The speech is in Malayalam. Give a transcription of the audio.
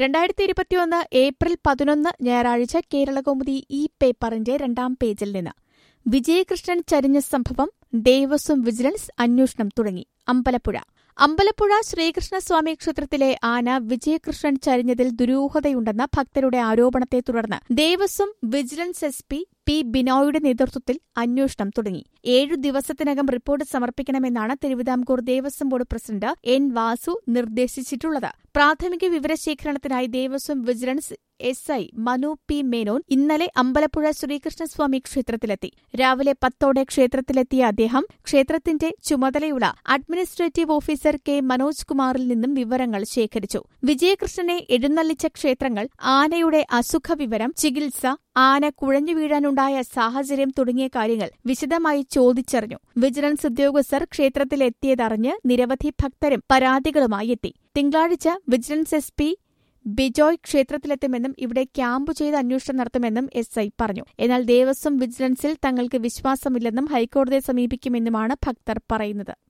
2021 ഏപ്രിൽ 11 ഞായറാഴ്ച കേരളകൗമുദി ഈ പേപ്പറിന്റെ 2-ാം പേജിൽ നിന്ന് വിജയകൃഷ്ണൻ ചരിഞ്ഞ സംഭവം ദേവസ്വം വിജിലൻസ് അന്വേഷണം തുടങ്ങി. അമ്പലപ്പുഴ ശ്രീകൃഷ്ണസ്വാമി ക്ഷേത്രത്തിലെ ആന വിജയകൃഷ്ണൻ ചരിഞ്ഞതിൽ ദുരൂഹതയുണ്ടെന്ന ഭക്തരുടെ ആരോപണത്തെ തുടർന്ന് ദേവസ്വം വിജിലൻസ് SP പി ബിനോയുടെ നേതൃത്വത്തിൽ അന്വേഷണം തുടങ്ങി. 7 ദിവസത്തിനകം റിപ്പോർട്ട് സമർപ്പിക്കണമെന്നാണ് Thiruvithamkoor Devaswom board president N. Vasu നിർദ്ദേശിച്ചിട്ടുള്ളത്. പ്രാഥമിക വിവരശേഖരണത്തിനായി Devaswom vigilance SI Manu P. Menon ഇന്നലെ അമ്പലപ്പുഴ ശ്രീകൃഷ്ണസ്വാമി ക്ഷേത്രത്തിലെത്തി. രാവിലെ 10 ക്ഷേത്രത്തിലെത്തിയ അദ്ദേഹം ക്ഷേത്രത്തിന്റെ ചുമതലയുള്ള അഡ്മിനിസ്ട്രേറ്റീവ് ഓഫീസർ K. മനോജ് കുമാറിൽ നിന്നും വിവരങ്ങൾ ശേഖരിച്ചു. വിജയകൃഷ്ണനെ എഴുന്നള്ളിച്ച ക്ഷേത്രങ്ങൾ, ആനയുടെ അസുഖവിവരം, ചികിത്സ, ആന കുഴഞ്ഞു വീഴാനുണ്ടായ സാഹചര്യം തുടങ്ങിയ കാര്യങ്ങൾ വിശദമായി ചോദിച്ചറിഞ്ഞു. വിജിലൻസ് ഉദ്യോഗസ്ഥർ ക്ഷേത്രത്തിലെത്തിയതറിഞ്ഞ് നിരവധി ഭക്തരും പരാതികളുമായി എത്തി. തിങ്കളാഴ്ച വിജിലൻസ് SP ബിജോയ് ക്ഷേത്രത്തിലെത്തുമെന്നും ഇവിടെ ക്യാമ്പ് ചെയ്ത് അന്വേഷണം നടത്തുമെന്നും SI പറഞ്ഞു. എന്നാൽ ദേവസ്വം വിജിലൻസിൽ തങ്ങൾക്ക് വിശ്വാസമില്ലെന്നും ഹൈക്കോടതിയെ സമീപിക്കുമെന്നുമാണ് ഭക്തർ പറയുന്നത്.